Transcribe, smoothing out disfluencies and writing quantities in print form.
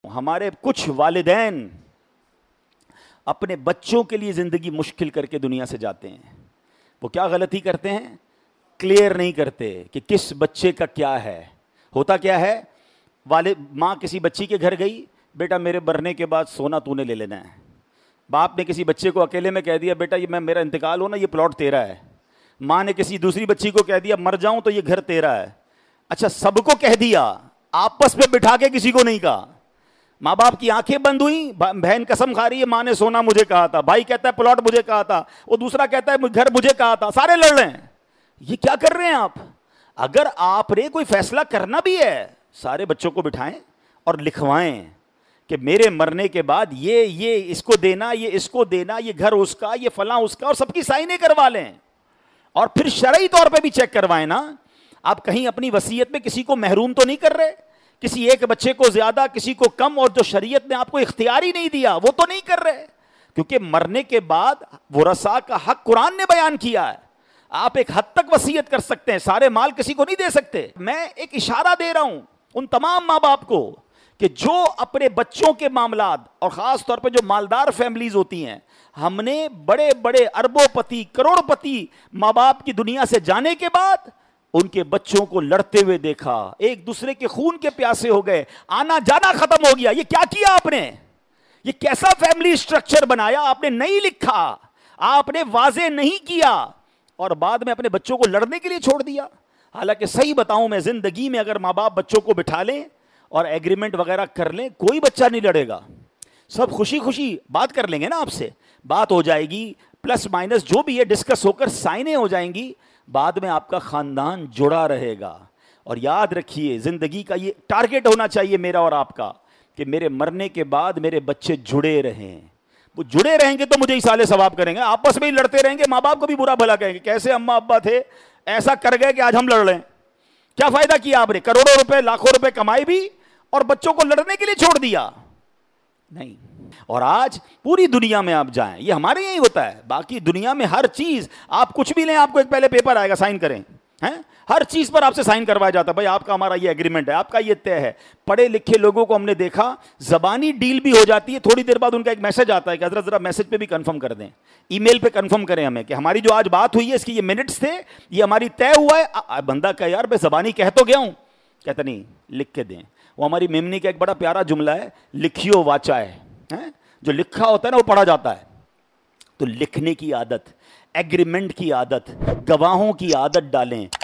ہمارے کچھ والدین اپنے بچوں کے لیے زندگی مشکل کر کے دنیا سے جاتے ہیں. وہ کیا غلطی کرتے ہیں؟ کلیئر نہیں کرتے کہ کس بچے کا کیا ہے. ہوتا کیا ہے، ماں کسی بچی کے گھر گئی، بیٹا میرے مرنے کے بعد سونا تو نے لے لینا ہے. باپ نے کسی بچے کو اکیلے میں کہہ دیا، بیٹا یہ میرا انتقال ہو نا، یہ پلاٹ تیرا ہے. ماں نے کسی دوسری بچی کو کہہ دیا، مر جاؤں تو یہ گھر تیرا ہے. اچھا سب کو کہہ دیا، آپس میں بٹھا کے کسی کو نہیں کہا. ماں باپ کی آنکھیں بند ہوئی، بہن قسم کھا رہی ہے ماں نے سونا مجھے کہا تھا، بھائی کہتا ہے پلاٹ مجھے کہا تھا، وہ دوسرا کہتا ہے گھر مجھے کہا تھا، سارے لڑ رہے ہیں. یہ کیا کر رہے ہیں آپ؟ اگر آپ نے کوئی فیصلہ کرنا بھی ہے، سارے بچوں کو بٹھائیں اور لکھوائیں کہ میرے مرنے کے بعد یہ اس کو دینا، یہ اس کو دینا، یہ گھر اس کا، یہ فلاں اس کا، اور سب کی سائنیں کروا لیں. اور پھر شرعی طور پہ بھی چیک کروائیں نا. آپ کہیں اپنی وصیت میں کسی کو محروم تو نہیں کر رہے، کسی ایک بچے کو زیادہ کسی کو کم، اور جو شریعت نے آپ کو اختیار ہی نہیں دیا وہ تو نہیں کر رہے. کیونکہ مرنے کے بعد ورثاء کا حق قرآن نے بیان کیا ہے. آپ ایک حد تک وصیت کر سکتے ہیں، سارے مال کسی کو نہیں دے سکتے. میں ایک اشارہ دے رہا ہوں ان تمام ماں باپ کو کہ جو اپنے بچوں کے معاملات، اور خاص طور پہ جو مالدار فیملیز ہوتی ہیں، ہم نے بڑے بڑے اربوں پتی کروڑ پتی ماں باپ کی دنیا سے جانے کے بعد ان کے بچوں کو لڑتے ہوئے دیکھا، ایک دوسرے کے خون کے پیاسے ہو گئے، آنا جانا ختم ہو گیا. یہ کیا کیا آپ نے؟ یہ کیسا فیملی سٹرکچر بنایا؟ آپ نے نہیں لکھا، آپ نے واضح نہیں کیا، اور بعد میں اپنے بچوں کو لڑنے کے لیے چھوڑ دیا. حالانکہ صحیح بتاؤں میں، زندگی میں اگر ماں باپ بچوں کو بٹھا لیں اور ایگریمنٹ وغیرہ کر لیں، کوئی بچہ نہیں لڑے گا. سب خوشی خوشی بات کر لیں گے نا، آپ سے بات ہو جائے گی، پلس مائنس جو بھی ہے ڈسکس ہو کر سائنیں ہو جائیں گی، بعد میں آپ کا خاندان جڑا رہے گا. اور یاد رکھیے زندگی کا یہ ٹارگٹ ہونا چاہیے میرا اور آپ کا، کہ میرے مرنے کے بعد میرے بچے جڑے رہیں. وہ جڑے رہیں گے تو مجھے اصالے ثواب کریں گے. آپس میں ہی لڑتے رہیں گے، ماں باپ کو بھی برا بھلا کہیں گے، کیسے اماں ابا تھے ایسا کر گئے کہ آج ہم لڑ رہے ہیں. کیا فائدہ کیا آپ نے؟ کروڑوں روپے لاکھوں روپے کمائے بھی اور بچوں کو لڑنے کے لیے چھوڑ دیا. نہیں. اور آج پوری دنیا میں آپ جائیں، یہ ہمارے یہی ہوتا ہے. باقی دنیا میں ہر چیز، آپ کچھ بھی لیں، آپ کو ایک پہلے پیپر آئے گا، سائن کریں. ہر چیز پر آپ سے سائن کروایا جاتا ہے، بھائی آپ کا ہمارا یہ ایگریمنٹ ہے، آپ کا یہ طے ہے. پڑھے لکھے لوگوں کو ہم نے دیکھا زبانی ڈیل بھی ہو جاتی ہے، تھوڑی دیر بعد ان کا ایک میسج آتا ہے کہ حضرت ذرا میسج پہ بھی کنفرم کر دیں، ای میل پہ کنفرم کریں ہمیں کہ ہماری جو آج بات ہوئی ہے اس کی یہ منٹس تھے، یہ ہماری طے ہوا ہے. بندہ کہ یار میں زبانی کہہ تو گیا ہوں، کہتا نہیں لکھ کے دیں. وہ ہماری میمنی کا ایک بڑا پیارا جملہ ہے، لکھیو واچا ہے. جو لکھا ہوتا ہے نا وہ پڑھا جاتا ہے. تو لکھنے کی عادت، ایگریمنٹ کی عادت، گواہوں کی عادت ڈالیں.